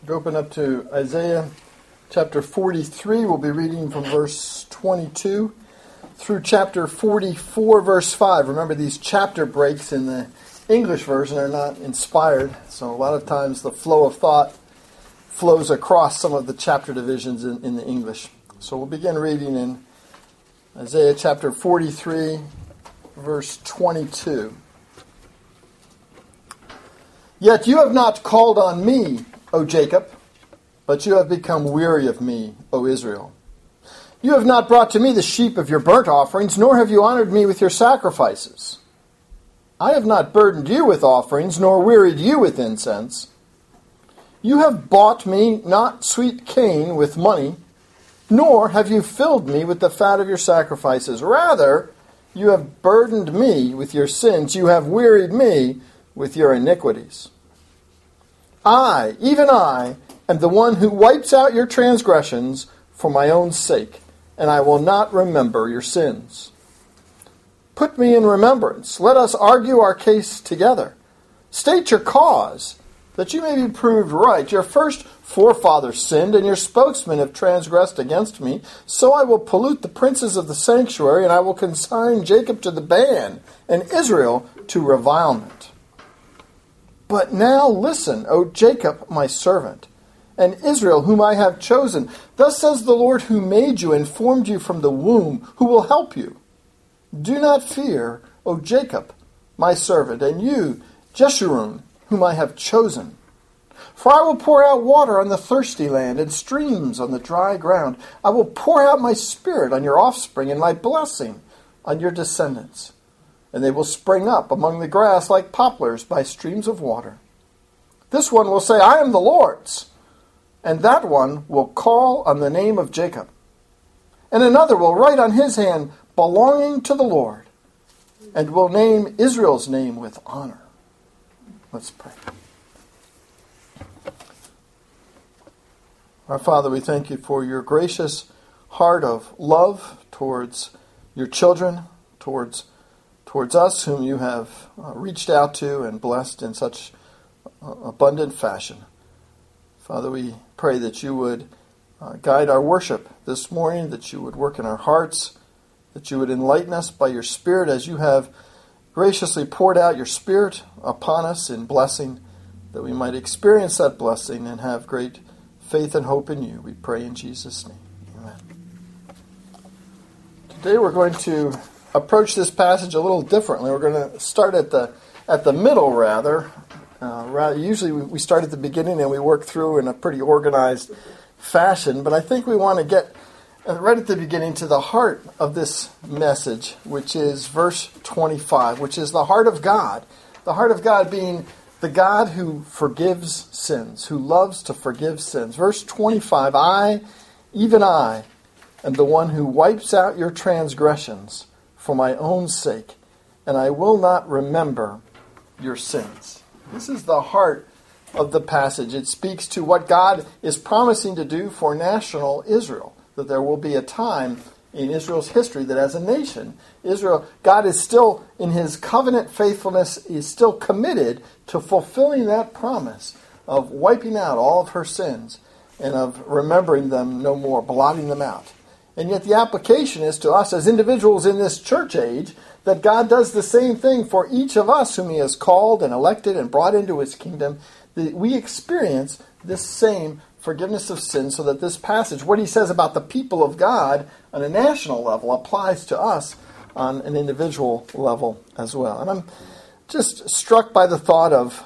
Open up to Isaiah chapter 43. We'll be reading from verse 22 through chapter 44, verse 5. Remember, these chapter breaks in the English version are not inspired, so a lot of times the flow of thought flows across some of the chapter divisions in the English. So we'll begin reading in Isaiah chapter 43, verse 22. Yet you have not called on me, O Jacob, but you have become weary of me, O Israel. You have not brought to me the sheep of your burnt offerings, nor have you honored me with your sacrifices. I have not burdened you with offerings, nor wearied you with incense. You have bought me not sweet cane with money, nor have you filled me with the fat of your sacrifices. Rather, you have burdened me with your sins. You have wearied me with your iniquities. I, even I, am the one who wipes out your transgressions for my own sake, and I will not remember your sins. Put me in remembrance. Let us argue our case together. State your cause, that you may be proved right. Your first forefathers sinned, and your spokesmen have transgressed against me. So I will pollute the princes of the sanctuary, and I will consign Jacob to the ban, and Israel to revilement. But now listen, O Jacob, my servant, and Israel, whom I have chosen. Thus says the Lord who made you and formed you from the womb, who will help you. Do not fear, O Jacob, my servant, and you, Jeshurun, whom I have chosen. For I will pour out water on the thirsty land and streams on the dry ground. I will pour out my spirit on your offspring and my blessing on your descendants. And they will spring up among the grass like poplars by streams of water. This one will say, I am the Lord's. And that one will call on the name of Jacob. And another will write on his hand, belonging to the Lord, and will name Israel's name with honor. Let's pray. Our Father, we thank you for your gracious heart of love towards your children, towards us whom you have reached out to and blessed in such abundant fashion. Father, we pray that you would guide our worship this morning, that you would work in our hearts, that you would enlighten us by your Spirit as you have graciously poured out your Spirit upon us in blessing, that we might experience that blessing and have great faith and hope in you. We pray in Jesus' name. Amen. Today we're going to approach this passage a little differently. We're going to start at the middle, rather. Usually we start at the beginning and we work through in a pretty organized fashion, but I think we want to get right at the beginning to the heart of this message, which is verse 25, which is the heart of God. The heart of God being the God who forgives sins, who loves to forgive sins. Verse 25, I, even I, am the one who wipes out your transgressions for my own sake, and I will not remember your sins. This is the heart of the passage. It speaks to what God is promising to do for national Israel, that there will be a time in Israel's history that as a nation, God is still, in his covenant faithfulness, is still committed to fulfilling that promise of wiping out all of her sins and of remembering them no more, blotting them out. And yet the application is to us as individuals in this church age that God does the same thing for each of us whom he has called and elected and brought into his kingdom, that we experience this same forgiveness of sin, so that this passage, what he says about the people of God on a national level, applies to us on an individual level as well. And I'm just struck by the thought of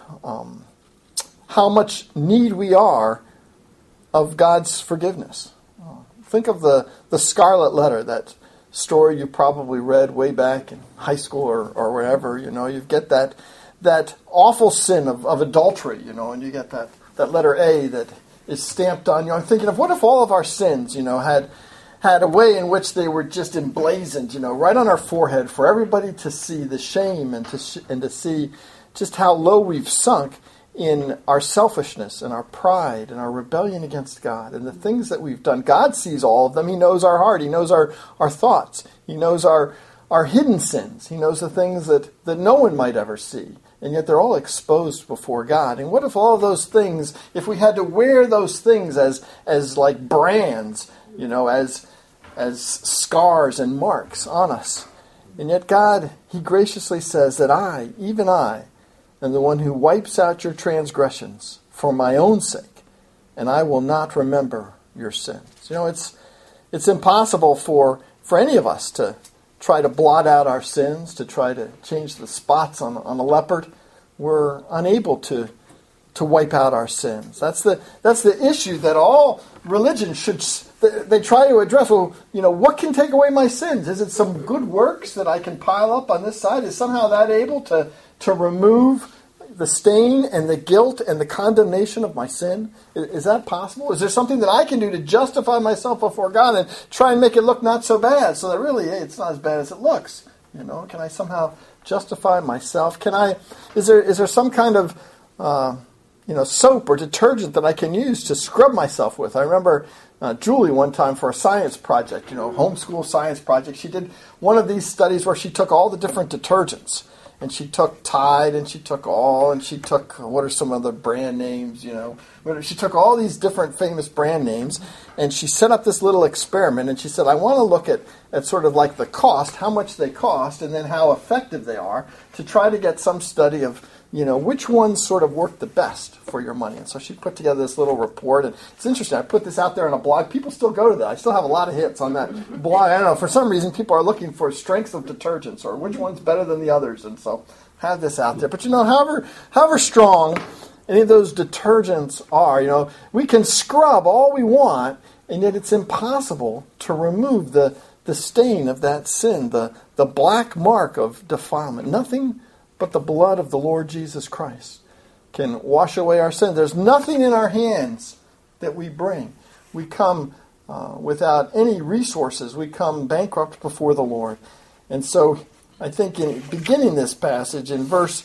how much need we are of God's forgiveness. Think of the Scarlet Letter, that story you probably read way back in high school or wherever. You get that awful sin of adultery, and you get that letter A that is stamped on you. I'm thinking of what if all of our sins, had a way in which they were just emblazoned, right on our forehead for everybody to see the shame and to see just how low we've sunk in our selfishness and our pride and our rebellion against God and the things that we've done. God sees all of them. He knows our heart. He knows our thoughts. He knows our hidden sins. He knows the things that no one might ever see. and yet they're all exposed before God. And what if all those things, if we had to wear those things as like brands, as scars and marks on us? And yet God, He graciously says that I, even I, am the one who wipes out your transgressions for my own sake, and I will not remember your sins. It's impossible for any of us to try to blot out our sins, to try to change the spots on a leopard. We're unable to wipe out our sins. That's the issue that all religions should. They try to address. Well, what can take away my sins? Is it some good works that I can pile up on this side? Is somehow that able to remove the stain and the guilt and the condemnation of my sin? Is that possible? Is there something that I can do to justify myself before God and try and make it look not so bad, so that really it's not as bad as it looks? Can I somehow justify myself? Is there some kind of soap or detergent that I can use to scrub myself with? I remember Julie one time for a science project, homeschool science project. She did one of these studies where she took all the different detergents. And she took Tide, and she took All, and she took, what are some other brand names, She took all these different famous brand names, and she set up this little experiment, and she said, I want to look at sort of like the cost, how much they cost, and then how effective they are, to try to get some study of, which ones sort of work the best for your money. And so she put together this little report, and it's interesting. I put this out there on a blog. People still go to that. I still have a lot of hits on that blog. I don't know. For some reason, people are looking for strengths of detergents or which one's better than the others. And so I have this out there. But, however strong any of those detergents are, we can scrub all we want, and yet it's impossible to remove the stain of that sin, the black mark of defilement. Nothing but the blood of the Lord Jesus Christ can wash away our sin. There's nothing in our hands that we bring. We come without any resources. We come bankrupt before the Lord. And so I think in beginning this passage, in verse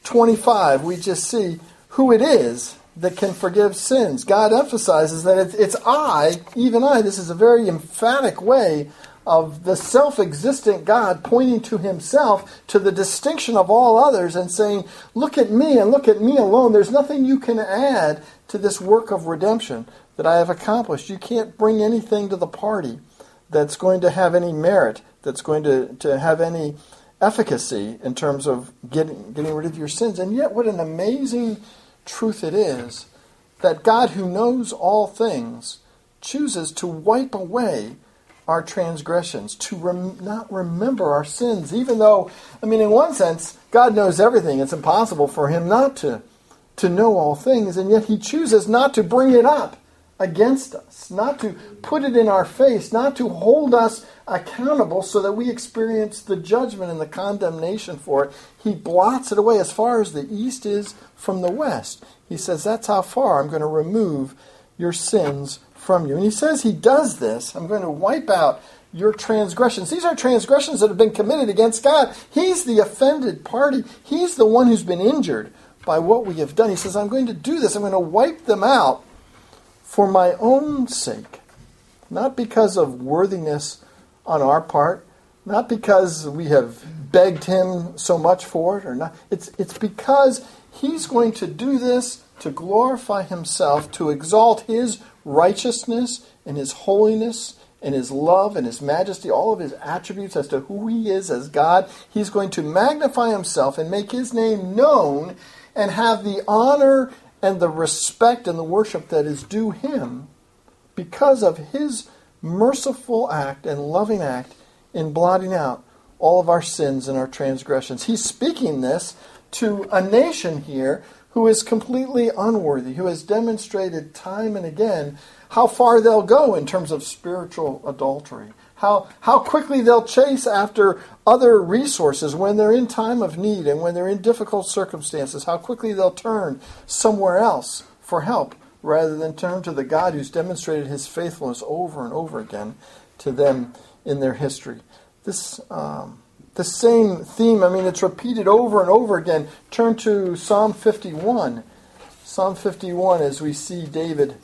25, we just see who it is that can forgive sins. God emphasizes that it's I, even I. This is a very emphatic way of the self-existent God pointing to Himself, to the distinction of all others, and saying, look at me and look at me alone. There's nothing you can add to this work of redemption that I have accomplished. You can't bring anything to the party that's going to have any merit, that's going to have any efficacy in terms of getting rid of your sins. And yet what an amazing truth it is that God, who knows all things, chooses to wipe away our transgressions, to not remember our sins, even though, in one sense, God knows everything. It's impossible for Him not to know all things, and yet He chooses not to bring it up against us, not to put it in our face, not to hold us accountable so that we experience the judgment and the condemnation for it. He blots it away as far as the east is from the west. He says, that's how far I'm going to remove your sins from you. And He says He does this. I'm going to wipe out your transgressions. These are transgressions that have been committed against God. He's the offended party. He's the one who's been injured by what we have done. He says, I'm going to do this. I'm going to wipe them out for my own sake. Not because of worthiness on our part, not because we have begged Him so much for it, or not. It's because He's going to do this to glorify Himself, to exalt His righteousness and His holiness and His love and His majesty, all of His attributes as to who He is as God. He's going to magnify Himself and make His name known and have the honor and the respect and the worship that is due Him because of His merciful act and loving act in blotting out all of our sins and our transgressions. He's speaking this to a nation here who is completely unworthy, who has demonstrated time and again how far they'll go in terms of spiritual adultery, how quickly they'll chase after other resources when they're in time of need and when they're in difficult circumstances, how quickly they'll turn somewhere else for help rather than turn to the God who's demonstrated His faithfulness over and over again to them in their history. The same theme, it's repeated over and over again. Turn to Psalm 51. Psalm 51, as we see David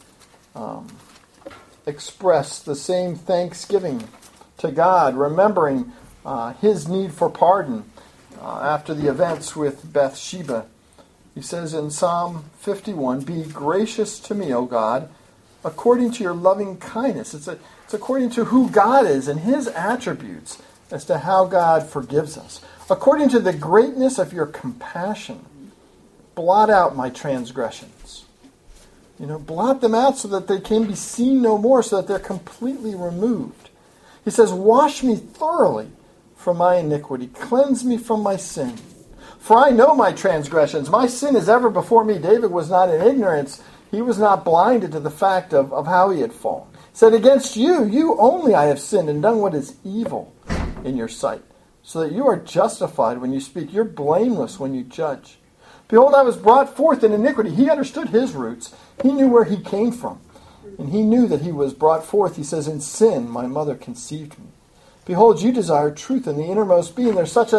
express the same thanksgiving to God, remembering His need for pardon. after the events with Bathsheba. He says in Psalm 51, "Be gracious to me, O God, according to your loving kindness." It's according to who God is and his attributes as to how God forgives us. "According to the greatness of your compassion, blot out my transgressions." Blot them out so that they can be seen no more, so that they're completely removed. He says, "Wash me thoroughly from my iniquity. Cleanse me from my sin. For I know my transgressions. My sin is ever before me." David was not in ignorance. He was not blinded to the fact of how he had fallen. He said, "Against you only I have sinned and done what is evil in your sight, so that you are justified when you speak. You're blameless when you judge. Behold, I was brought forth in iniquity." He understood his roots. He knew where he came from. And he knew that he was brought forth. He says, "In sin my mother conceived me. Behold, you desire truth in the innermost being." There's such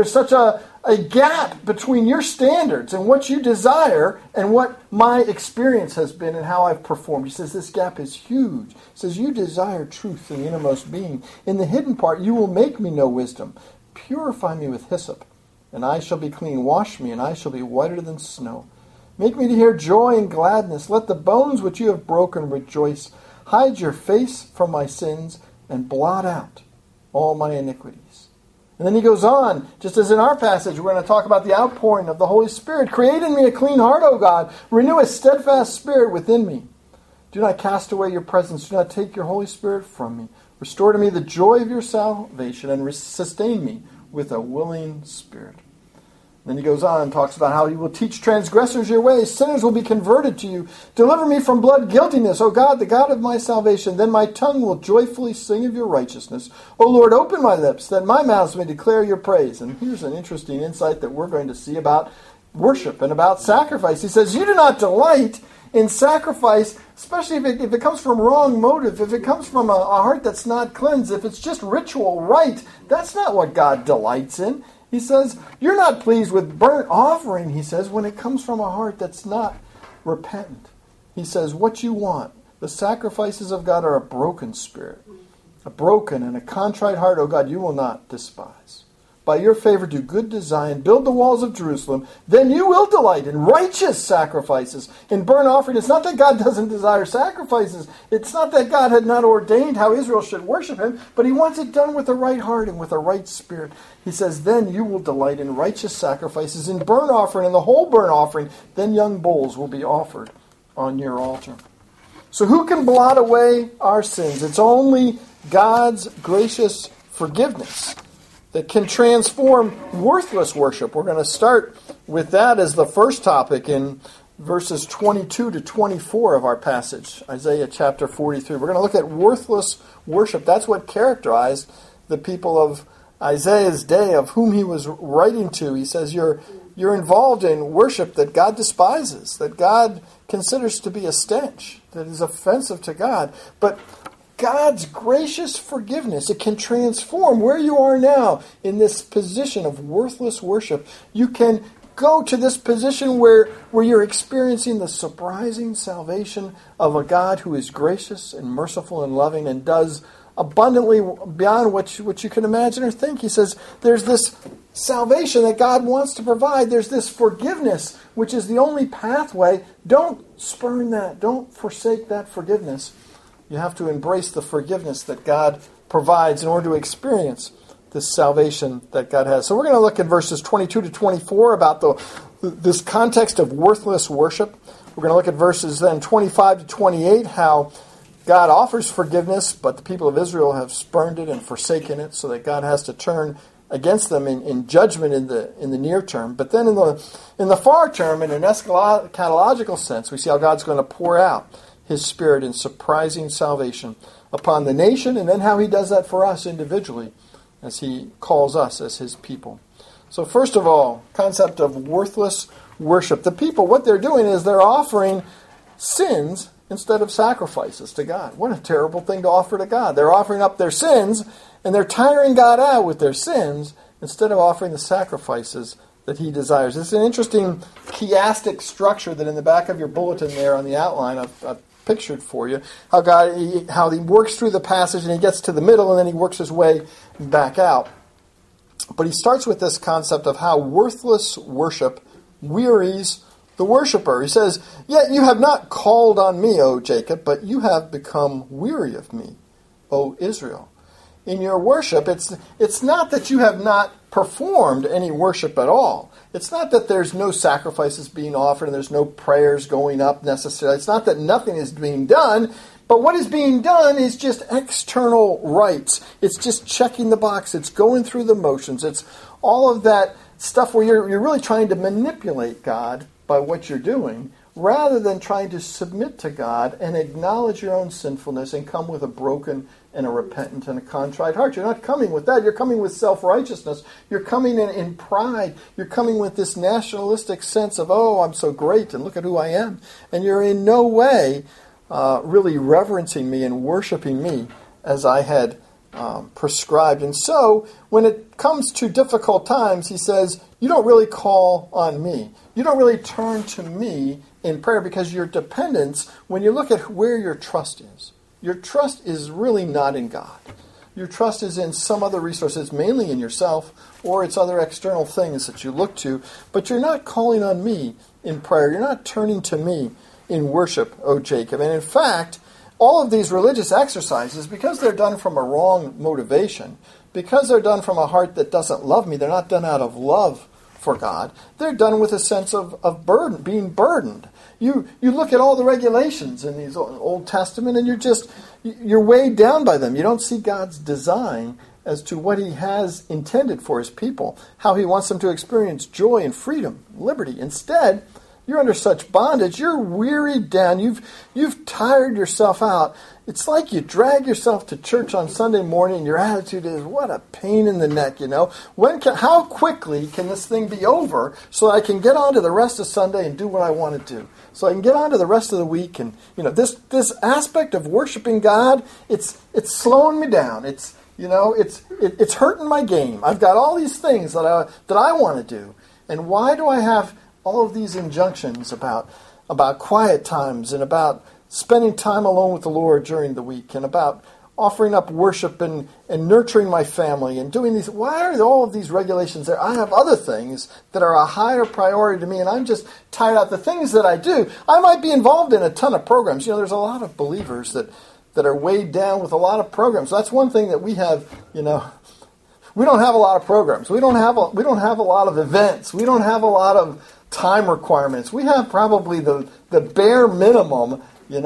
a gap between your standards and what you desire and what my experience has been and how I've performed. He says this gap is huge. He says, "You desire truth in the innermost being. In the hidden part you will make me know wisdom. Purify me with hyssop, and I shall be clean. Wash me, and I shall be whiter than snow. Make me to hear joy and gladness. Let the bones which you have broken rejoice. Hide your face from my sins and blot out all my iniquities." And then he goes on, just as in our passage, we're going to talk about the outpouring of the Holy Spirit. "Create in me a clean heart, O God. Renew a steadfast spirit within me. Do not cast away your presence. Do not take your Holy Spirit from me. Restore to me the joy of your salvation and sustain me with a willing spirit." Then he goes on and talks about how he will teach transgressors your ways. Sinners will be converted to you. "Deliver me from blood guiltiness, O God, the God of my salvation. Then my tongue will joyfully sing of your righteousness. O Lord, open my lips, that my mouth may declare your praise." And here's an interesting insight that we're going to see about worship and about sacrifice. He says, "You do not delight in sacrifice," especially if it comes from wrong motive, if it comes from a heart that's not cleansed, if it's just ritual rite. That's not what God delights in. He says, "You're not pleased with burnt offering," he says, when it comes from a heart that's not repentant. He says, "What you want, the sacrifices of God are a broken spirit. A broken and a contrite heart, O God, you will not despise. By your favor do good to Zion, build the walls of Jerusalem. Then you will delight in righteous sacrifices, in burnt offering." It's not that God doesn't desire sacrifices. It's not that God had not ordained how Israel should worship him, but he wants it done with a right heart and with a right spirit. He says, "Then you will delight in righteous sacrifices, in burnt offering, and the whole burnt offering. Then young bulls will be offered on your altar." So who can blot away our sins? It's only God's gracious forgiveness that can transform worthless worship. We're going to start with that as the first topic in verses 22 to 24 of our passage, Isaiah chapter 43. We're going to look at worthless worship. That's what characterized the people of Isaiah's day, of whom he was writing to. He says, you're involved in worship that God despises, that God considers to be a stench, that is offensive to God. But God's gracious forgiveness, it can transform where you are now in this position of worthless worship. You can go to this position where you're experiencing the surprising salvation of a God who is gracious and merciful and loving and does abundantly beyond what you can imagine or think. He says there's this salvation that God wants to provide. There's this forgiveness, which is the only pathway. Don't spurn that. Don't forsake that forgiveness. You have to embrace the forgiveness that God provides in order to experience this salvation that God has. So we're going to look at verses 22 to 24 about this context of worthless worship. We're going to look at verses then 25 to 28, how God offers forgiveness, but the people of Israel have spurned it and forsaken it, so that God has to turn against them in judgment in the near term. But then in the far term, in an eschatological sense, we see how God's going to pour out his Spirit in surprising salvation upon the nation, and then how he does that for us individually as he calls us as his people. So first of all, concept of worthless worship. The people, what they're doing is they're offering sins instead of sacrifices to God. What a terrible thing to offer to God. They're offering up their sins, and they're tiring God out with their sins instead of offering the sacrifices that he desires. It's an interesting chiastic structure that in the back of your bulletin there on the outline I've pictured for you, how he works through the passage and he gets to the middle and then he works his way back out. But he starts with this concept of how worthless worship wearies the worshiper. He says, "Yet you have not called on me, O Jacob, but you have become weary of me, O Israel." In your worship, it's not that you have not performed any worship at all. It's not that there's no sacrifices being offered and there's no prayers going up necessarily. It's not that nothing is being done, but what is being done is just external rites. It's just checking the box. It's going through the motions. It's all of that stuff where you're really trying to manipulate God by what you're doing, rather than trying to submit to God and acknowledge your own sinfulness and come with a broken and a repentant and a contrite heart. You're not coming with that. You're coming with self-righteousness. You're coming in pride. You're coming with this nationalistic sense of, oh, I'm so great and look at who I am. And you're in no way really reverencing me and worshiping me as I had prescribed. And so when it comes to difficult times, he says, you don't really call on me. You don't really turn to me in prayer, because your dependence, when you look at where your trust is really not in God. Your trust is in some other resources, mainly in yourself, or it's other external things that you look to, but you're not calling on me in prayer. You're not turning to me in worship, O Jacob. And in fact, all of these religious exercises, because they're done from a wrong motivation, because they're done from a heart that doesn't love me, they're not done out of love for God. They're done with a sense of burden, being burdened. You look at all the regulations in these Old Testament, and you're weighed down by them. You don't see God's design as to what he has intended for his people, how he wants them to experience joy and freedom, liberty. Instead, you're under such bondage. You're wearied down. You've tired yourself out. It's like you drag yourself to church on Sunday morning, and your attitude is, what a pain in the neck, you know. How quickly can this thing be over so I can get on to the rest of Sunday and do what I want to do? So I can get on to the rest of the week. And, this aspect of worshiping God, it's slowing me down. It's hurting my game. I've got all these things that I want to do. And why do I have all of these injunctions about quiet times and about spending time alone with the Lord during the week and about offering up worship and nurturing my family and doing these? Why are all of these regulations there? I have other things that are a higher priority to me, and I'm just tired out. The things that I do, I might be involved in a ton of programs. There's a lot of believers that are weighed down with a lot of programs. That's one thing that we have, we don't have a lot of programs. We don't have a lot of events. We don't have a lot of time requirements. We have probably the bare minimum,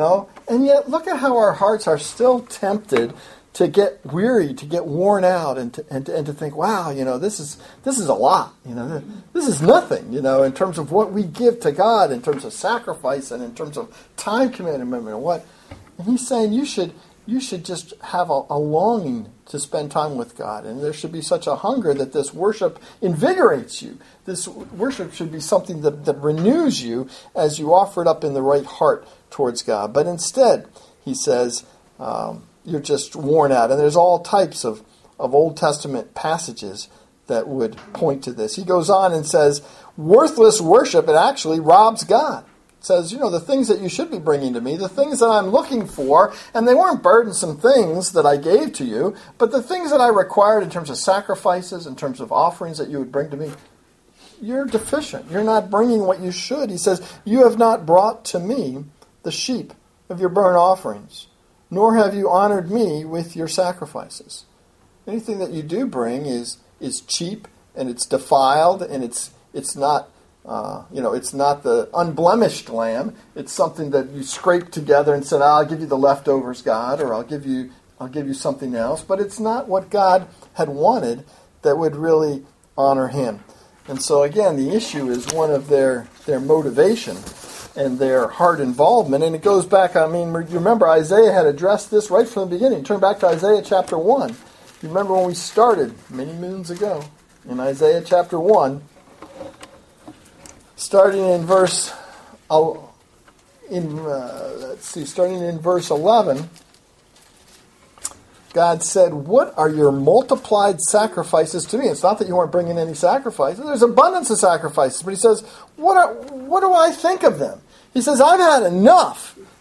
and yet look at how our hearts are still tempted to get weary, to get worn out, and to think, wow, this is a lot, this is nothing, in terms of what we give to God, in terms of sacrifice, and in terms of time commitment, and what. And he's saying you should just have a longing to spend time with God. And there should be such a hunger that this worship invigorates you. This worship should be something that renews you as you offer it up in the right heart towards God. But instead, he says, you're just worn out. And there's all types of Old Testament passages that would point to this. He goes on and says, worthless worship, it actually robs God. Says, the things that you should be bringing to me, the things that I'm looking for, and they weren't burdensome things that I gave to you, but the things that I required in terms of sacrifices, in terms of offerings that you would bring to me, you're deficient. You're not bringing what you should. He says, you have not brought to me the sheep of your burnt offerings, nor have you honored me with your sacrifices. Anything that you do bring is cheap, and it's defiled, and it's not... it's not the unblemished lamb. It's something that you scrape together and said, I'll give you the leftovers, God, or I'll give you something else. But it's not what God had wanted that would really honor him. And so again, the issue is one of their motivation and their heart involvement. And it goes back, you remember Isaiah had addressed this right from the beginning. Turn back to Isaiah chapter 1. You remember when we started many moons ago in Isaiah chapter 1. Starting in verse 11, God said, "What are your multiplied sacrifices to me?" It's not that you weren't bringing any sacrifices. There's abundance of sacrifices, but he says, "What do I think of them?" He says, "I've had enough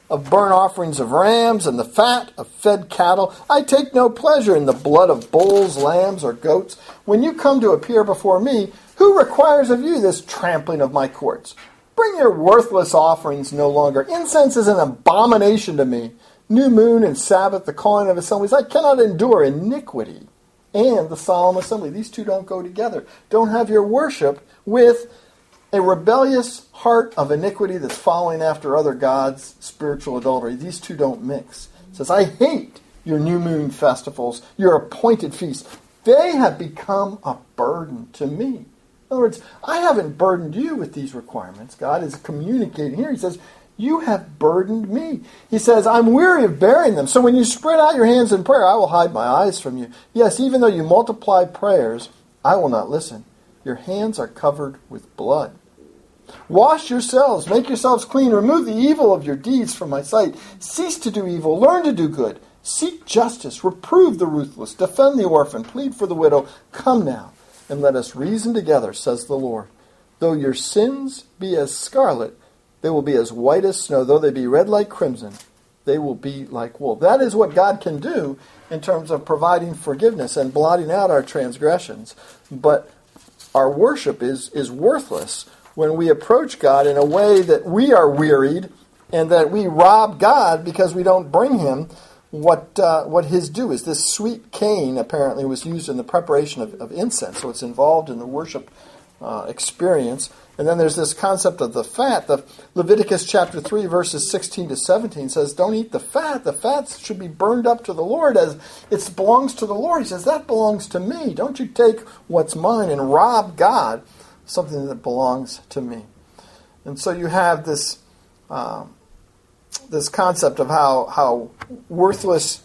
of burnt offerings of rams and the fat of fed cattle. I take no pleasure in the blood of bulls, lambs, or goats. When you come to appear before me, who requires of you this trampling of my courts? Bring your worthless offerings no longer. Incense is an abomination to me. New moon and Sabbath, the calling of assemblies. I cannot endure iniquity and the solemn assembly. These two don't go together. Don't have your worship with a rebellious heart of iniquity that's following after other gods, spiritual adultery. These two don't mix. It says, I hate your new moon festivals, your appointed feasts. They have become a burden to me. In other words, I haven't burdened you with these requirements. God is communicating here. He says, you have burdened me. He says, I'm weary of bearing them. So when you spread out your hands in prayer, I will hide my eyes from you. Yes, even though you multiply prayers, I will not listen. Your hands are covered with blood. Wash yourselves, make yourselves clean, remove the evil of your deeds from my sight. Cease to do evil, learn to do good. Seek justice, reprove the ruthless, defend the orphan, plead for the widow. Come now, and let us reason together, says the Lord. Though your sins be as scarlet, they will be as white as snow. Though they be red like crimson, they will be like wool. That is what God can do in terms of providing forgiveness and blotting out our transgressions. But our worship is worthless when we approach God in a way that we are wearied and that we rob God because we don't bring him what his due is. This sweet cane apparently was used in the preparation of incense, so it's involved in the worship experience. And then there's this concept of the fat. The Leviticus chapter 3, verses 16 to 17 says, don't eat the fat. The fat should be burned up to the Lord as it belongs to the Lord. He says, that belongs to me. Don't you take what's mine and rob God something that belongs to me. And so you have this this concept of how worthless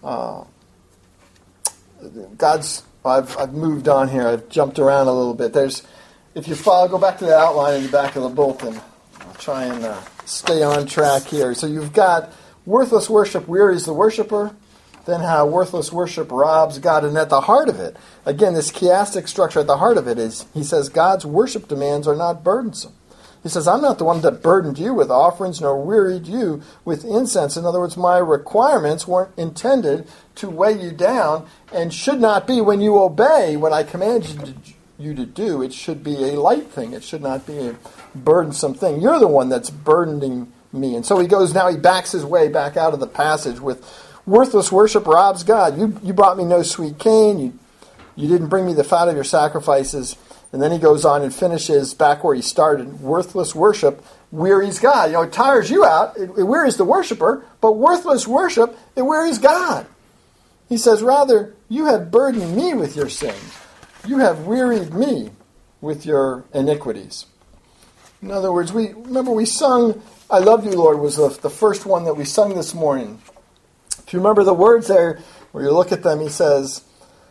God's. I've moved on here. I've jumped around a little bit. If you go back to the outline in the back of the bulletin. I'll try and stay on track here. So you've got worthless worship wearies the worshiper. Then how worthless worship robs God. And at the heart of it, again, this chiastic structure at the heart of it is, he says, God's worship demands are not burdensome. He says, I'm not the one that burdened you with offerings nor wearied you with incense. In other words, my requirements weren't intended to weigh you down and should not be when you obey what I command you to do. It should be a light thing. It should not be a burdensome thing. You're the one that's burdening me. And so he backs his way back out of the passage with worthless worship robs God. You brought me no sweet cane. You didn't bring me the fat of your sacrifices. And then he goes on and finishes back where he started. Worthless worship wearies God. It tires you out. It wearies the worshiper. But worthless worship, it wearies God. He says, rather, you have burdened me with your sins. You have wearied me with your iniquities. In other words, we sung, I Love You, Lord, was the first one that we sung this morning. If you remember the words there, where you look at them, he says,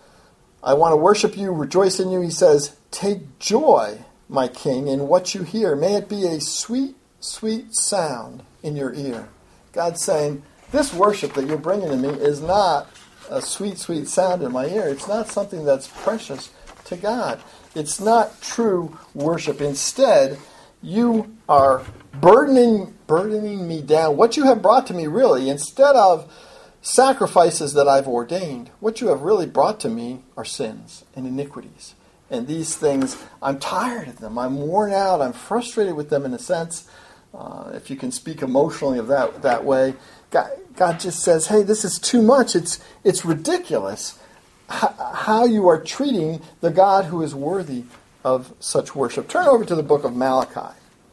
I want to worship you, rejoice in you. He says, take joy, my King, in what you hear. May it be a sweet, sweet sound in your ear. God's saying, this worship that you're bringing to me is not a sweet, sweet sound in my ear. It's not something that's precious to God. It's not true worship. Instead, you are burdening me down. What you have brought to me, really, instead of sacrifices that I've ordained, what you have really brought to me are sins and iniquities. And these things, I'm tired of them. I'm worn out. I'm frustrated with them in a sense. If you can speak emotionally of that way, God just says, hey, this is too much. It's ridiculous how you are treating the God who is worthy of such worship. Turn over to the book of Malachi.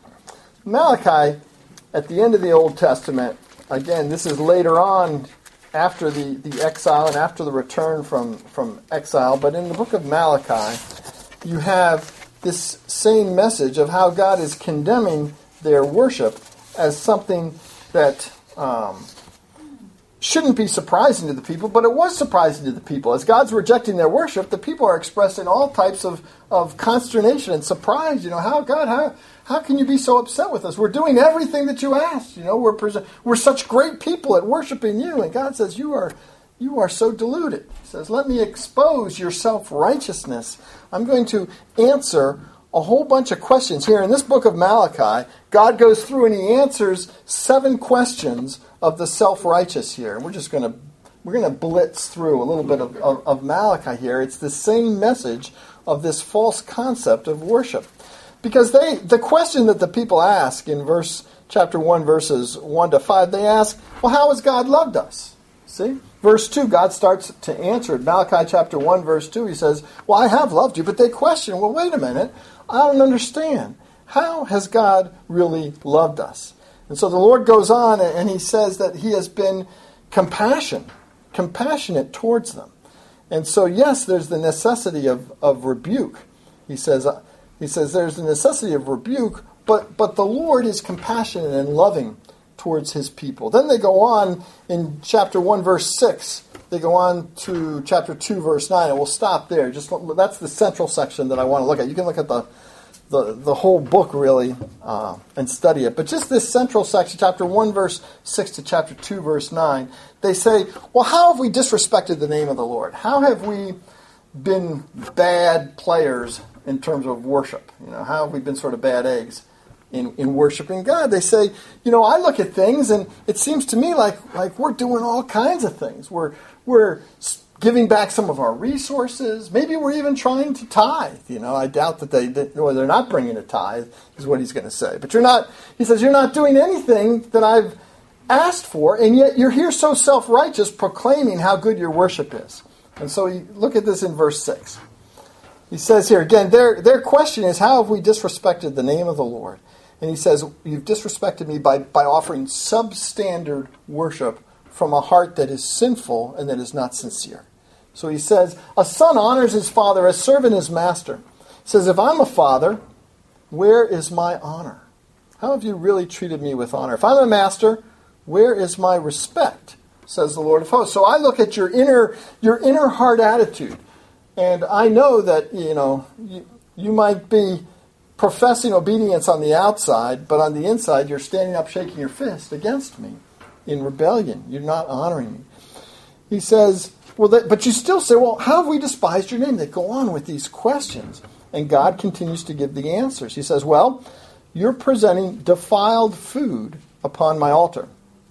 Malachi, at the end of the Old Testament, again, this is later on after the exile and after the return from exile, but in the book of Malachi, you have this same message of how God is condemning their worship as something that shouldn't be surprising to the people, but it was surprising to the people. As God's rejecting their worship, the people are expressing all types of consternation and surprise. How can you be so upset with us? We're doing everything that you asked. We're such great people at worshiping you. And God says, you are so deluded. He says, let me expose your self-righteousness. I'm going to answer a whole bunch of questions here. In this book of Malachi, God goes through and he answers 7 questions of the self-righteous here. And we're going to blitz through a little bit of Malachi here. It's the same message of this false concept of worship. Because the question that the people ask in chapter 1, verses 1 to 5, they ask, well, how has God loved us? See? Verse 2, God starts to answer it. Malachi chapter 1, verse 2, he says, well, I have loved you. But they question, well, wait a minute. I don't understand. How has God really loved us? And so the Lord goes on and he says that he has been compassionate towards them. And so, yes, there's the necessity of rebuke. He says there's the necessity of rebuke, but the Lord is compassionate and loving towards his people. Then they go on in chapter 1, verse 6. They go on to chapter 2, verse 9, and we'll stop there. That's the central section that I want to look at. You can look at the whole book, really, and study it. But just this central section, chapter 1, verse 6 to chapter 2, verse 9, they say, well, how have we disrespected the name of the Lord? How have we been bad players in terms of worship? How have we been sort of bad eggs in worshiping God? They say, I look at things and it seems to me like we're doing all kinds of things. We're giving back some of our resources. Maybe we're even trying to tithe. I doubt that they're not bringing a tithe, is what he's going to say. But he says, you're not doing anything that I've asked for, and yet you're here so self-righteous, proclaiming how good your worship is. And so look at this in verse 6. He says here, again, their question is, how have we disrespected the name of the Lord? And he says, you've disrespected me by offering substandard worship from a heart that is sinful and that is not sincere. So he says, a son honors his father, a servant his master. He says, if I'm a father, where is my honor? How have you really treated me with honor? If I'm a master, where is my respect? Says the Lord of hosts. So I look at your inner heart attitude, and I know that you might be professing obedience on the outside, but on the inside you're standing up shaking your fist against me in rebellion. You're not honoring me. He says, but you still say, well, how have we despised your name? They go on with these questions, and God continues to give the answers. He says, well, you're presenting defiled food upon my altar.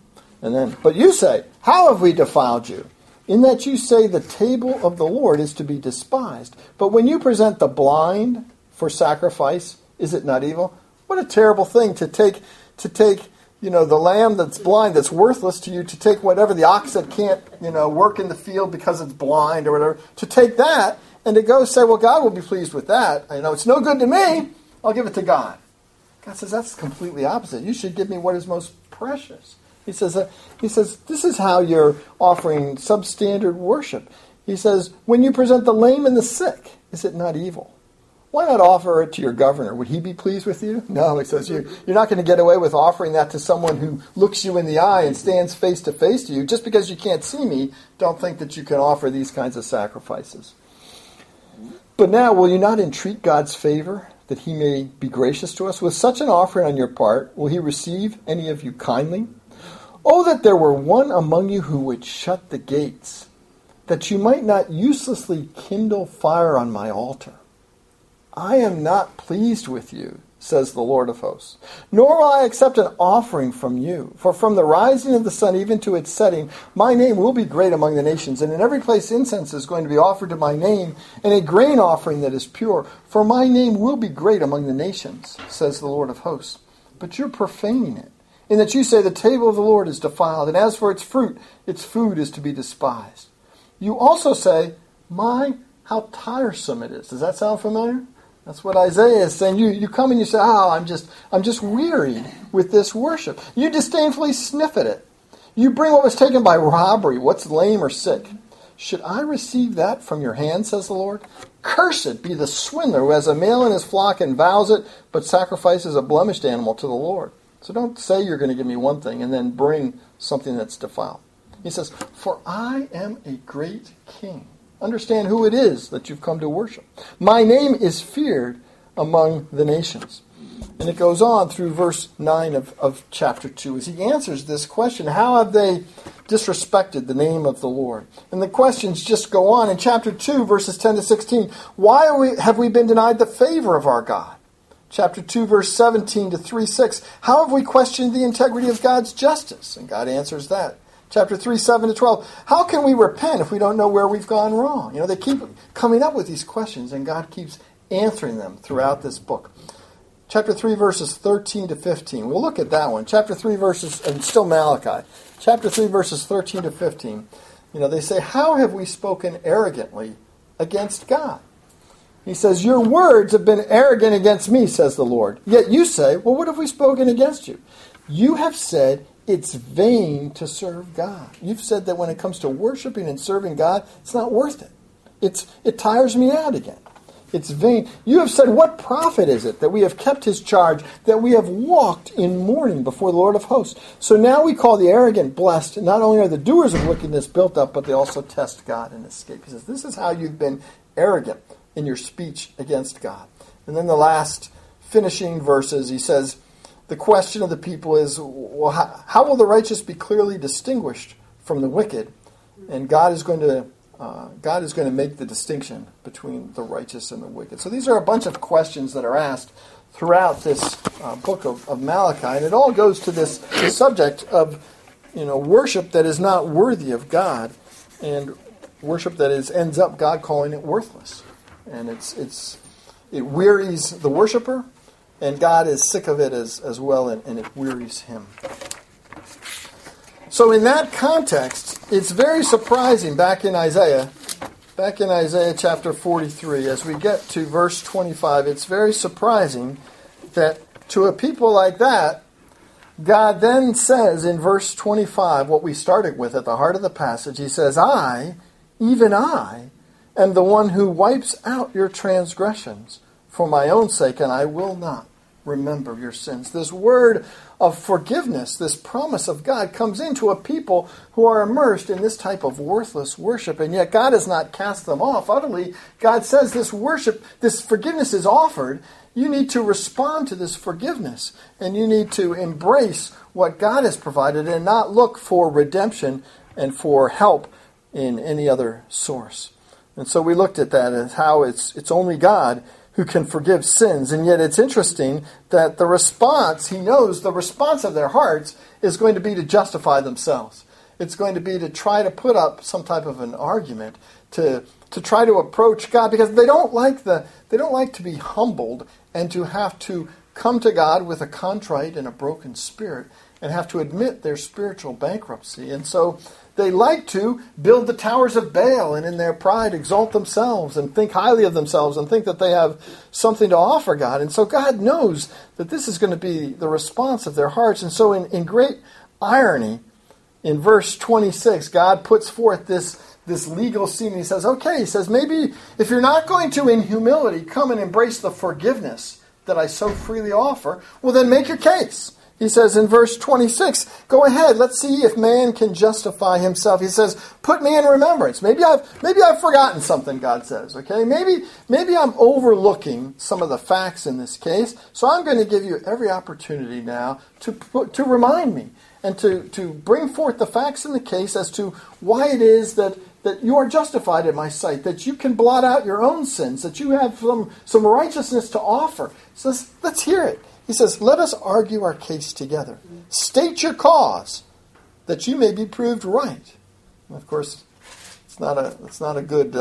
But you say, how have we defiled you? In that you say the table of the Lord is to be despised. But when you present the blind for sacrifice, is it not evil? What a terrible thing to take the lamb that's blind, that's worthless to you, to take whatever, the ox that can't, work in the field because it's blind or whatever, to take that and to go say, well, God will be pleased with that. It's no good to me. I'll give it to God. God says, that's completely opposite. You should give me what is most precious. He says, this is how you're offering substandard worship. He says, when you present the lame and the sick, is it not evil? Why not offer it to your governor? Would he be pleased with you? No, he says, you're not going to get away with offering that to someone who looks you in the eye and stands face to face to you. Just because you can't see me, don't think that you can offer these kinds of sacrifices. But now, will you not entreat God's favor, that he may be gracious to us? With such an offering on your part, will he receive any of you kindly? Oh, that there were one among you who would shut the gates, that you might not uselessly kindle fire on my altar. I am not pleased with you, says the Lord of hosts, nor will I accept an offering from you. For from the rising of the sun even to its setting, my name will be great among the nations, and in every place incense is going to be offered to my name, and a grain offering that is pure. For my name will be great among the nations, says the Lord of hosts. But you're profaning it, in that you say the table of the Lord is defiled, and as for its fruit, its food is to be despised. You also say, how tiresome it is. Does that sound familiar? That's what Isaiah is saying. You come and you say, I'm just wearied with this worship. You disdainfully sniff at it. You bring what was taken by robbery, what's lame or sick. Should I receive that from your hand, says the Lord? Cursed be the swindler who has a male in his flock and vows it, but sacrifices a blemished animal to the Lord. So don't say you're going to give me one thing and then bring something that's defiled. He says, for I am a great king. Understand who it is that you've come to worship. My name is feared among the nations. And it goes on through verse 9 of chapter 2 as he answers this question. How have they disrespected the name of the Lord. And the questions just go on. In chapter 2, verses 10 to 16, why have we been denied the favor of our God? Chapter 2, verse 17 to 3:6, how have we questioned the integrity of God's justice? And God answers that. Chapter 3, 7 to 12, how can we repent if we don't know where we've gone wrong? They keep coming up with these questions, and God keeps answering them throughout this book. Chapter 3, verses 13 to 15. We'll look at that one. Chapter 3, verses, and still Malachi. Chapter 3, verses 13 to 15. They say, how have we spoken arrogantly against God? He says, your words have been arrogant against me, says the Lord. Yet you say, well, what have we spoken against you? You have said it's vain to serve God. You've said that when it comes to worshiping and serving God, it's not worth it. It tires me out again. It's vain. You have said, what profit is it that we have kept his charge, that we have walked in mourning before the Lord of hosts? So now we call the arrogant blessed. Not only are the doers of wickedness built up, but they also test God and escape. He says, this is how you've been arrogant in your speech against God. And then the last finishing verses, he says, the question of the people is, well, how will the righteous be clearly distinguished from the wicked? And God is going to make the distinction between the righteous and the wicked. So these are a bunch of questions that are asked throughout this book of Malachi, and it all goes to this subject of worship that is not worthy of God, and worship that ends up God calling it worthless, and it wearies the worshiper, and God is sick of it as well, and it wearies him. So in that context, it's very surprising back in Isaiah chapter 43, as we get to verse 25, it's very surprising that to a people like that, God then says in verse 25, what we started with at the heart of the passage, he says, I, even I, am the one who wipes out your transgressions for my own sake, and I will not remember your sins. This word of forgiveness, this promise of God, comes into a people who are immersed in this type of worthless worship, and yet God has not cast them off utterly. God says this worship, this forgiveness is offered. You need to respond to this forgiveness, and you need to embrace what God has provided and not look for redemption and for help in any other source. And so we looked at that as how it's only God who can forgive sins. And yet it's interesting that the response, he knows the response of their hearts is going to be to justify themselves. It's going to be to try to put up some type of an argument, to try to approach God, because they don't like to be humbled and to have to come to God with a contrite and a broken spirit and have to admit their spiritual bankruptcy. And so they like to build the towers of Baal and in their pride exalt themselves and think highly of themselves and think that they have something to offer God. And so God knows that this is going to be the response of their hearts. And so in great irony, in verse 26, God puts forth this legal scene. He says, maybe if you're not going to in humility come and embrace the forgiveness that I so freely offer, well then make your case. He says in verse 26, go ahead, let's see if man can justify himself. He says, put me in remembrance. Maybe I've forgotten something, God says. Okay, maybe I'm overlooking some of the facts in this case. So I'm going to give you every opportunity now to remind me and to bring forth the facts in the case as to why it is that you are justified in my sight, that you can blot out your own sins, that you have some righteousness to offer. He says, let's hear it. He says, let us argue our case together. State your cause, that you may be proved right. And of course, it's not a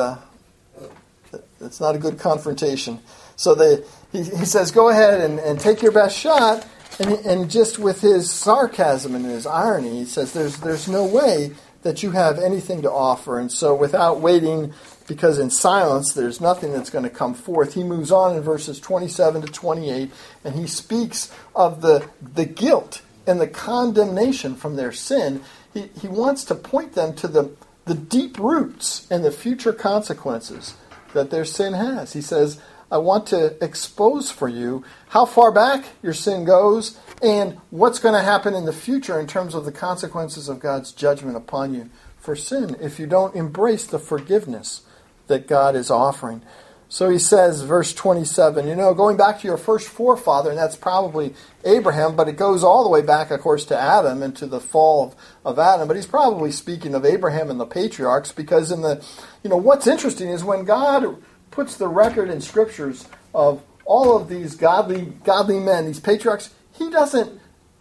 good confrontation. So he says, go ahead and take your best shot. And just with his sarcasm and his irony, he says, there's no way that you have anything to offer. And so without waiting, because in silence there's nothing that's going to come forth, he moves on in verses 27 to 28, and he speaks of the guilt and the condemnation from their sin. He wants to point them to the deep roots and the future consequences that their sin has. He says, I want to expose for you how far back your sin goes and what's going to happen in the future in terms of the consequences of God's judgment upon you for sin if you don't embrace the forgiveness that God is offering. So he says, verse 27, going back to your first forefather, and that's probably Abraham, but it goes all the way back, of course, to Adam and to the fall of Adam. But he's probably speaking of Abraham and the patriarchs, because what's interesting is when God puts the record in scriptures of all of these godly men, these patriarchs, he doesn't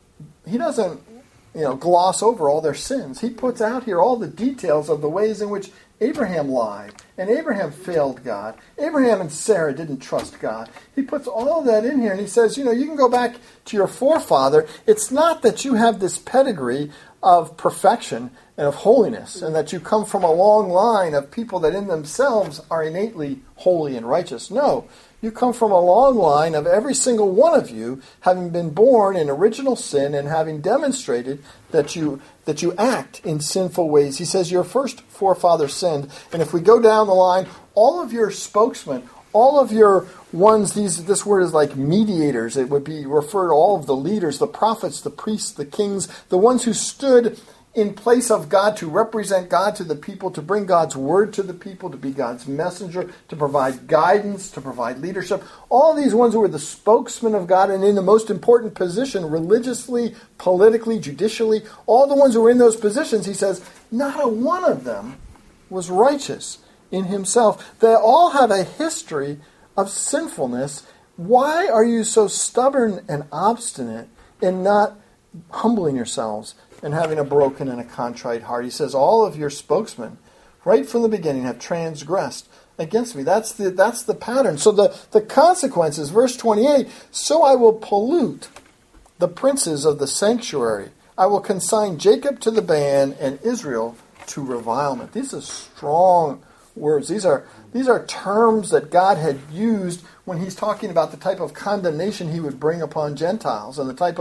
gloss over all their sins. He puts out here all the details of the ways in which Abraham lied, and Abraham failed God. Abraham and Sarah didn't trust God. He puts all of that in here, and he says, you can go back to your forefather. It's not that you have this pedigree of perfection and of holiness, and that you come from a long line of people that in themselves are innately holy and righteous. No, you come from a long line of every single one of you having been born in original sin and having demonstrated that you act in sinful ways. He says your first forefather sinned. And if we go down the line, all of your spokesmen, all of your ones, this word is like mediators. It would be referred to all of the leaders, the prophets, the priests, the kings, the ones who stood in place of God to represent God to the people, to bring God's word to the people, to be God's messenger, to provide guidance, to provide leadership. All these ones who were the spokesmen of God and in the most important position, religiously, politically, judicially, all the ones who were in those positions, he says, not a one of them was righteous in himself. They all have a history of sinfulness. Why are you so stubborn and obstinate in not humbling yourselves and having a broken and a contrite heart? He says, all of your spokesmen, right from the beginning, have transgressed against me. That's the pattern. So the consequences, verse 28, so I will pollute the princes of the sanctuary. I will consign Jacob to the ban and Israel to revilement. These are strong words. These are terms that God had used when he's talking about the type of condemnation he would bring upon Gentiles and the type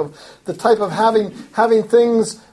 of having things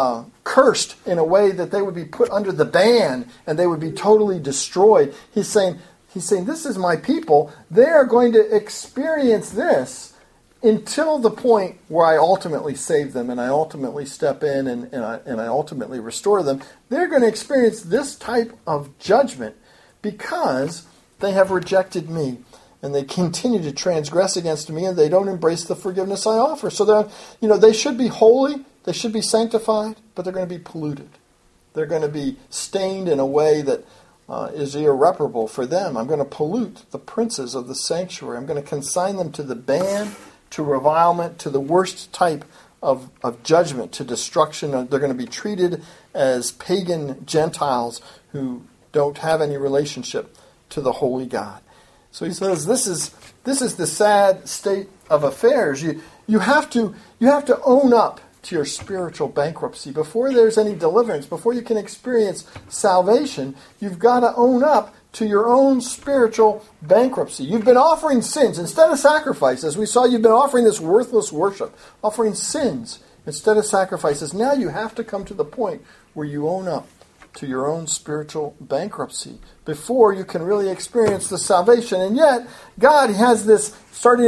cursed in a way that they would be put under the ban and they would be totally destroyed. He's saying, this is my people. They are going to experience this until the point where I ultimately save them and I ultimately step in and I ultimately restore them. They're going to experience this type of judgment because they have rejected me and they continue to transgress against me and they don't embrace the forgiveness I offer. So they should be holy, they should be sanctified, but they're going to be polluted. They're going to be stained in a way that is irreparable for them. I'm going to pollute the princes of the sanctuary. I'm going to consign them to the ban, to revilement, to the worst type of judgment, to destruction. They're going to be treated as pagan Gentiles who don't have any relationship to the holy God. So he says this is the sad state of affairs. You have to own up to your spiritual bankruptcy. Before there's any deliverance, before you can experience salvation, you've got to own up to your own spiritual bankruptcy. You've been offering sins instead of sacrifices. We saw you've been offering this worthless worship, offering sins instead of sacrifices. Now you have to come to the point where you own up to your own spiritual bankruptcy before you can really experience the salvation. And yet, God has this, starting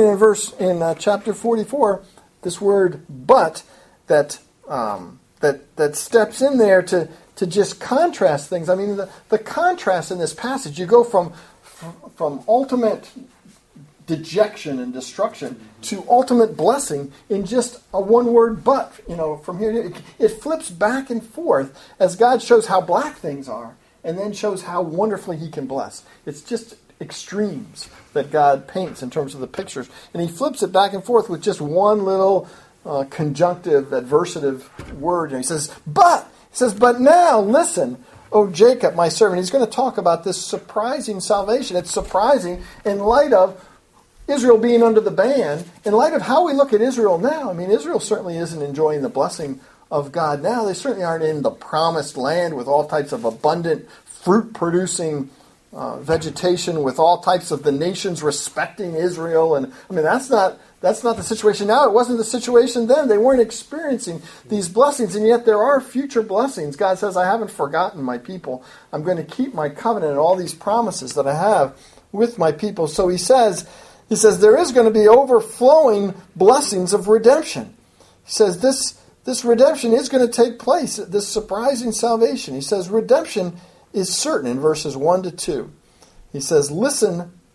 in chapter 44, this word "but" that steps in there to just contrast things. I mean, the contrast in this passage, you go from ultimate dejection and destruction to ultimate blessing in just a one-word "but." From here to it flips back and forth as God shows how black things are and then shows how wonderfully he can bless. It's just extremes that God paints in terms of the pictures. And he flips it back and forth with just one little conjunctive, adversative word. And he says, but now, listen, O Jacob, my servant. He's going to talk about this surprising salvation. It's surprising in light of Israel being under the ban, in light of how we look at Israel now. I mean, Israel certainly isn't enjoying the blessing of God now. They certainly aren't in the promised land with all types of abundant fruit-producing vegetation, with all types of the nations respecting Israel. And I mean, that's not the situation now. It wasn't the situation then. They weren't experiencing these blessings, and yet there are future blessings. God says, I haven't forgotten my people. I'm going to keep my covenant and all these promises that I have with my people. So he says there is going to be overflowing blessings of redemption. He says this redemption is going to take place, this surprising salvation. He says redemption is certain in verses 1 to 2. He says, listen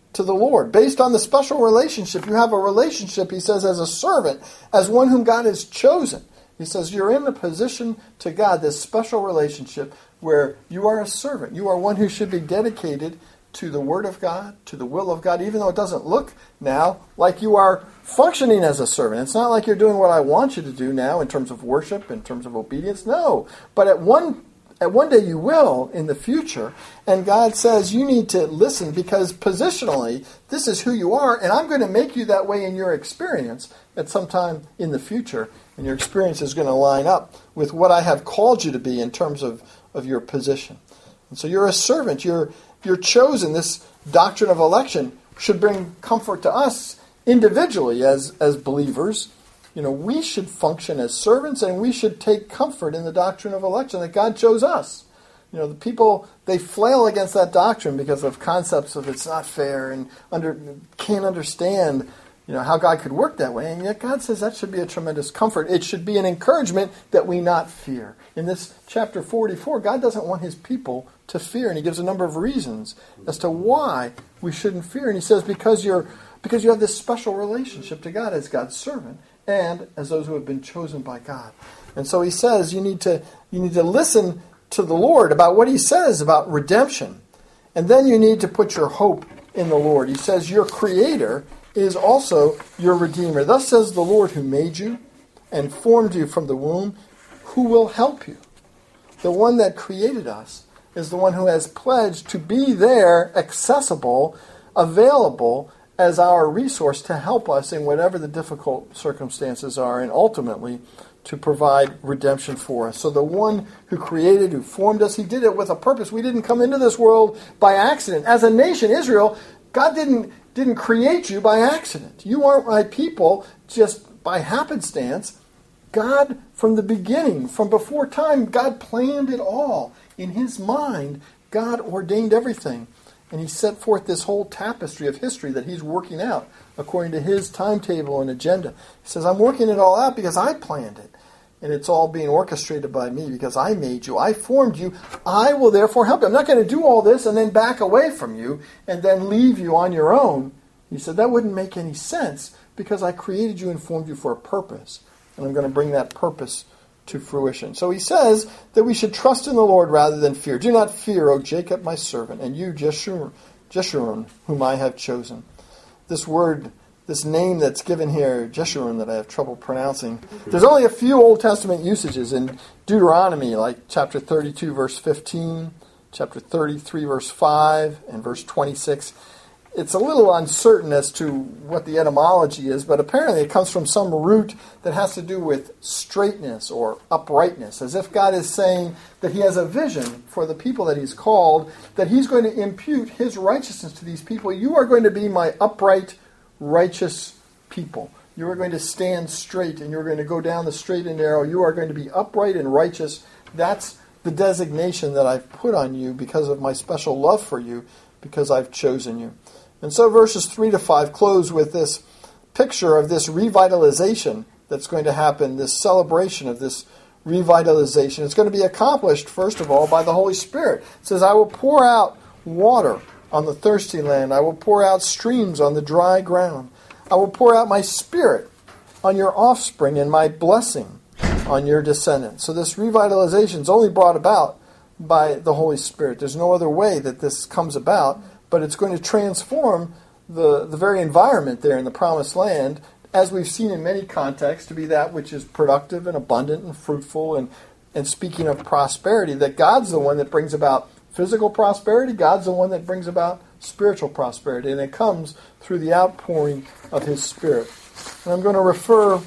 to the Lord. Based on the special relationship, you have a relationship, he says, as a servant, as one whom God has chosen. He says you're in a position to God, this special relationship where you are a servant. You are one who should be dedicated to the Word of God, to the will of God, even though it doesn't look now like you are functioning as a servant. It's not like you're doing what I want you to do now in terms of worship, in terms of obedience. No. But at one day you will in the future. And God says you need to listen because positionally, this is who you are, and I'm going to make you that way in your experience at some time in the future. And your experience is going to line up with what I have called you to be in terms of your position. And so you're a servant. You're chosen. This doctrine of election should bring comfort to us individually as believers. We should function as servants, and we should take comfort in the doctrine of election that God chose us. The people, they flail against that doctrine because of concepts of it's not fair and can't understand how God could work that way. And yet God says that should be a tremendous comfort. It should be an encouragement that we not fear. In this chapter 44, God doesn't want his people to fear, and he gives a number of reasons as to why we shouldn't fear. And he says because you have this special relationship to God as God's servant and as those who have been chosen by God. And so he says you need to listen to the Lord about what he says about redemption. And then you need to put your hope in the Lord. He says your Creator is also your Redeemer. Thus says the Lord who made you and formed you from the womb, who will help you. The one that created us is the one who has pledged to be there, accessible, available as our resource to help us in whatever the difficult circumstances are, and ultimately to provide redemption for us. So the one who created, who formed us, he did it with a purpose. We didn't come into this world by accident. As a nation, Israel, God didn't create you by accident. You aren't my people just by happenstance. God, from the beginning, from before time, God planned it all. In his mind, God ordained everything. And he set forth this whole tapestry of history that he's working out according to his timetable and agenda. He says, I'm working it all out because I planned it. And it's all being orchestrated by me because I made you. I formed you. I will therefore help you. I'm not going to do all this and then back away from you and then leave you on your own. He said, that wouldn't make any sense because I created you and formed you for a purpose. And I'm going to bring that purpose to fruition. So he says that we should trust in the Lord rather than fear. Do not fear, O Jacob, my servant, and you, Jeshurun, whom I have chosen. This word, this name that's given here, Jeshurun, that I have trouble pronouncing, there's only a few Old Testament usages in Deuteronomy, like chapter 32, verse 15, chapter 33, verse 5, and verse 26. It's a little uncertain as to what the etymology is, but apparently it comes from some root that has to do with straightness or uprightness, as if God is saying that he has a vision for the people that he's called, that he's going to impute his righteousness to these people. You are going to be my upright, righteous people. You are going to stand straight, and you're going to go down the straight and narrow. You are going to be upright and righteous. That's the designation that I've put on you because of my special love for you, because I've chosen you. And so verses 3 to 5 close with this picture of this revitalization that's going to happen, this celebration of this revitalization. It's going to be accomplished, first of all, by the Holy Spirit. It says, I will pour out water on the thirsty land. I will pour out streams on the dry ground. I will pour out my Spirit on your offspring and my blessing on your descendants. So this revitalization is only brought about by the Holy Spirit. There's no other way that this comes about, but it's going to transform the very environment there in the Promised Land, as we've seen in many contexts, to be that which is productive and abundant and fruitful. And speaking of prosperity, that God's the one that brings about physical prosperity, God's the one that brings about spiritual prosperity, and it comes through the outpouring of his Spirit. And I'm going to refer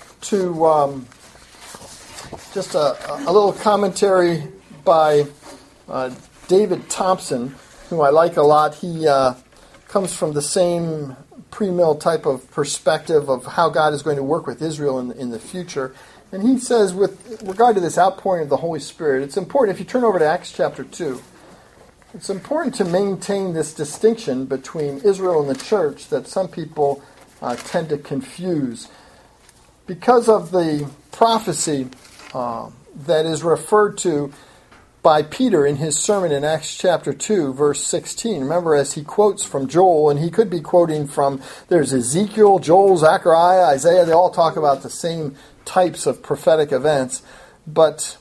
to just a little commentary by David Thompson, who I like a lot. He comes from the same pre-mill type of perspective of how God is going to work with Israel in the future. And he says, with regard to this outpouring of the Holy Spirit, it's important, if you turn over to Acts chapter 2, it's important to maintain this distinction between Israel and the church that some people tend to confuse. Because of the prophecy that is referred to by Peter in his sermon in Acts chapter 2, verse 16. Remember, as he quotes from Joel, and he could be quoting from, there's Ezekiel, Joel, Zechariah, Isaiah, they all talk about the same types of prophetic events. But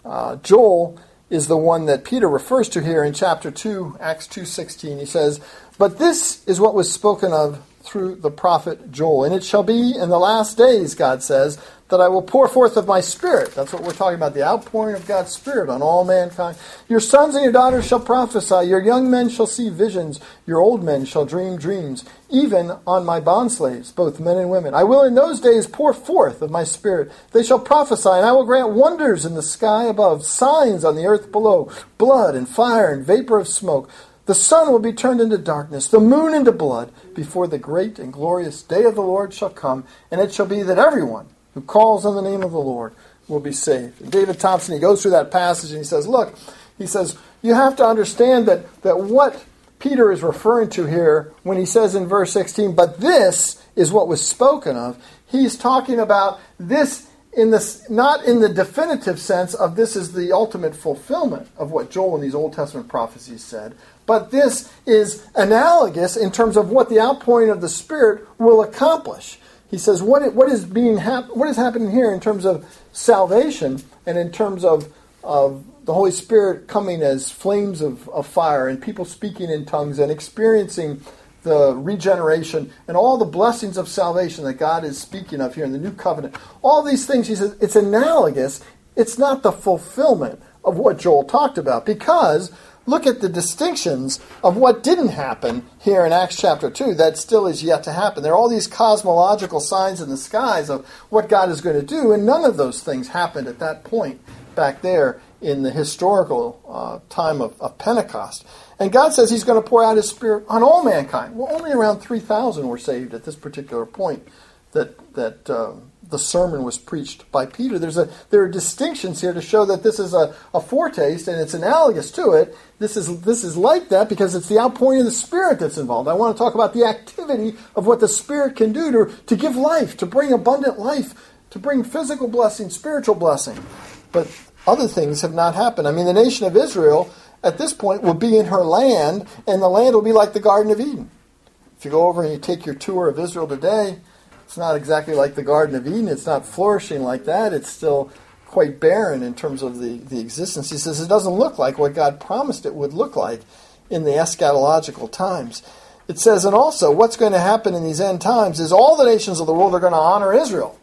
Joel is the one that Peter refers to here in chapter 2, Acts 2:16. He says, "But this is what was spoken of through the prophet Joel. And it shall be in the last days," God says, "that I will pour forth of my Spirit." That's what we're talking about, the outpouring of God's Spirit on all mankind. "Your sons and your daughters shall prophesy. Your young men shall see visions. Your old men shall dream dreams. Even on my bondslaves, both men and women. I will in those days pour forth of my Spirit. They shall prophesy, and I will grant wonders in the sky above, signs on the earth below, blood and fire and vapor of smoke. The sun will be turned into darkness, the moon into blood, before the great and glorious day of the Lord shall come. And it shall be that everyone who calls on the name of the Lord will be saved." And David Thompson, he goes through that passage and he says, look, he says, you have to understand that what Peter is referring to here when he says in verse 16, "But this is what was spoken of," he's talking about this in this, not in the definitive sense of this is the ultimate fulfillment of what Joel and these Old Testament prophecies said, but this is analogous in terms of what the outpouring of the Spirit will accomplish. He says what is happening here in terms of salvation and in terms of the Holy Spirit coming as flames of fire and people speaking in tongues and experiencing the regeneration and all the blessings of salvation that God is speaking of here in the New Covenant. All these things, he says, it's analogous. It's not the fulfillment of what Joel talked about, because look at the distinctions of what didn't happen here in Acts chapter 2 that still is yet to happen. There are all these cosmological signs in the skies of what God is going to do, and none of those things happened at that point back there in the historical time of Pentecost. And God says he's going to pour out his Spirit on all mankind. Well, only around 3,000 were saved at this particular point that the sermon was preached by Peter. There are distinctions here to show that this is a foretaste, and it's analogous to it. This is like that because it's the outpouring of the Spirit that's involved. I want to talk about the activity of what the Spirit can do to give life, to bring abundant life, to bring physical blessing, spiritual blessing. But other things have not happened. I mean, the nation of Israel at this point will be in her land, and the land will be like the Garden of Eden. If you go over and you take your tour of Israel today, it's not exactly like the Garden of Eden. It's not flourishing like that. It's still quite barren in terms of the existence. He says it doesn't look like what God promised it would look like in the eschatological times. It says, and also what's going to happen in these end times is all the nations of the world are going to honor Israel.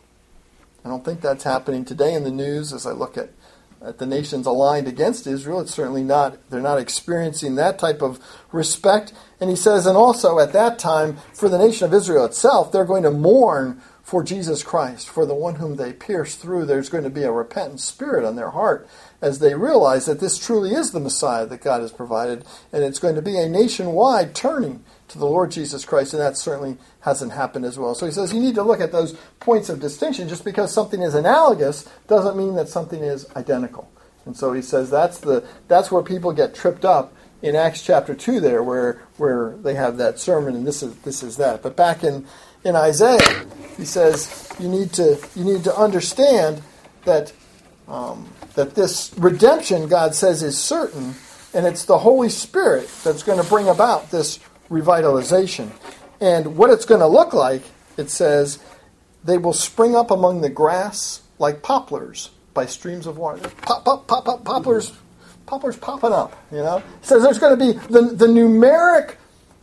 I don't think that's happening today in the news as I look at the nations aligned against Israel. It's certainly not, they're not experiencing that type of respect. And he says, and also at that time, for the nation of Israel itself, they're going to mourn for Jesus Christ, for the one whom they pierced through. There's going to be a repentant spirit on their heart as they realize that this truly is the Messiah that God has provided. And it's going to be a nationwide turning to the Lord Jesus Christ, and that certainly hasn't happened as well. So he says you need to look at those points of distinction. Just because something is analogous doesn't mean that something is identical. And so he says that's where people get tripped up in Acts chapter 2 there, where they have that sermon and this is that. But back in Isaiah, he says you need to understand that that this redemption, God says, is certain, and it's the Holy Spirit that's going to bring about this revitalization. And what it's going to look like, it says, they will spring up among the grass like poplars by streams of water. Poplars popping up, you know. It says there's going to be the numeric,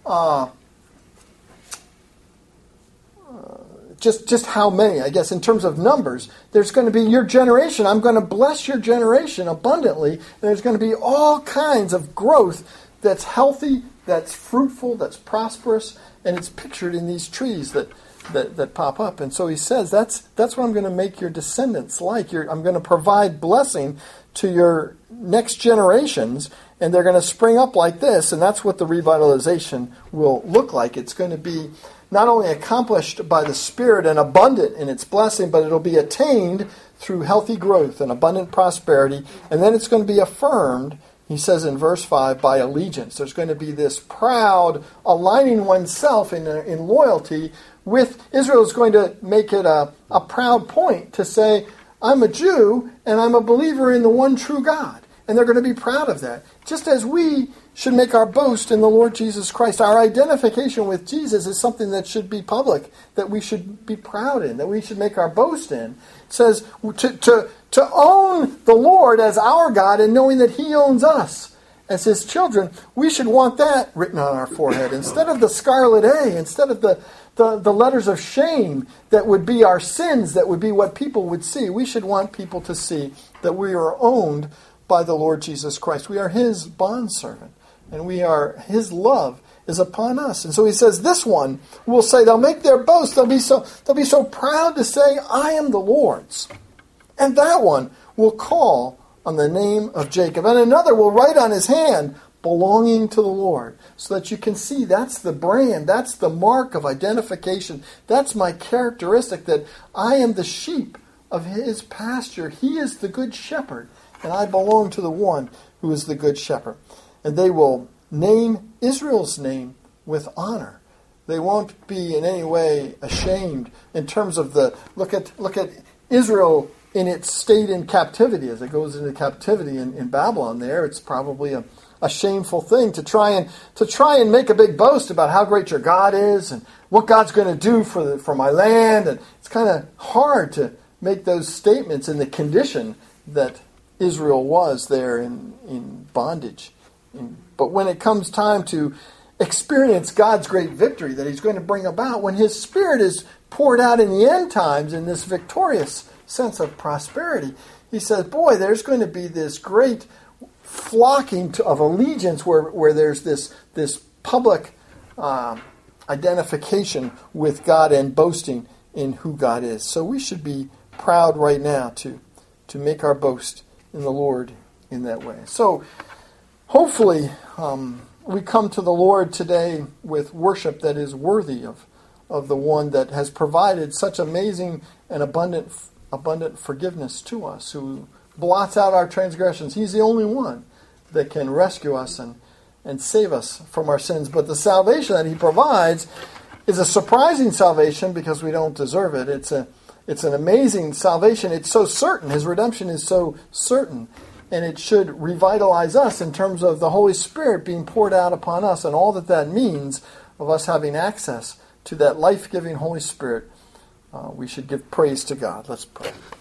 just how many, I guess, in terms of numbers. There's going to be your generation. I'm going to bless your generation abundantly. There's going to be all kinds of growth that's healthy, that's fruitful, that's prosperous, and it's pictured in these trees that pop up. And so he says, that's what I'm going to make your descendants like. I'm going to provide blessing to your next generations, and they're going to spring up like this, and that's what the revitalization will look like. It's going to be not only accomplished by the Spirit and abundant in its blessing, but it'll be attained through healthy growth and abundant prosperity, and then it's going to be affirmed, he says in verse 5, by allegiance. There's going to be this proud aligning oneself in loyalty with Israel. Is going to make it a proud point to say, I'm a Jew and I'm a believer in the one true God. And they're going to be proud of that. Just as we should make our boast in the Lord Jesus Christ. Our identification with Jesus is something that should be public, that we should be proud in, that we should make our boast in. It says to own the Lord as our God and knowing that He owns us as His children, we should want that written on our forehead. Instead of the scarlet A, instead of the letters of shame that would be our sins, that would be what people would see, we should want people to see that we are owned by the Lord Jesus Christ. We are His bondservant, and His love is upon us. And so He says, this one will say, they'll make their boast, they'll be so proud to say, I am the Lord's. And that one will call on the name of Jacob. And another will write on his hand, belonging to the Lord. So that you can see that's the brand, that's the mark of identification. That's my characteristic, that I am the sheep of His pasture. He is the good shepherd. And I belong to the one who is the good shepherd. And they will name Israel's name with honor. They won't be in any way ashamed in terms of look at Israel in its state in captivity. As it goes into captivity in Babylon there, it's probably a shameful thing to try and make a big boast about how great your God is and what God's going to do for my land. And it's kind of hard to make those statements in the condition that Israel was there in bondage. But when it comes time to experience God's great victory that He's going to bring about, when His Spirit is poured out in the end times in this victorious sense of prosperity, He says, boy, there's going to be this great flocking of allegiance where there's this public identification with God and boasting in who God is. So we should be proud right now to make our boast in the Lord in that way. So hopefully we come to the Lord today with worship that is worthy of the one that has provided such amazing and abundant forgiveness to us, who blots out our transgressions. He's the only one that can rescue us and save us from our sins. But the salvation that He provides is a surprising salvation because we don't deserve it. It's an amazing salvation. It's so certain. His redemption is so certain. And it should revitalize us in terms of the Holy Spirit being poured out upon us and all that means of us having access to that life-giving Holy Spirit. We should give praise to God. Let's pray.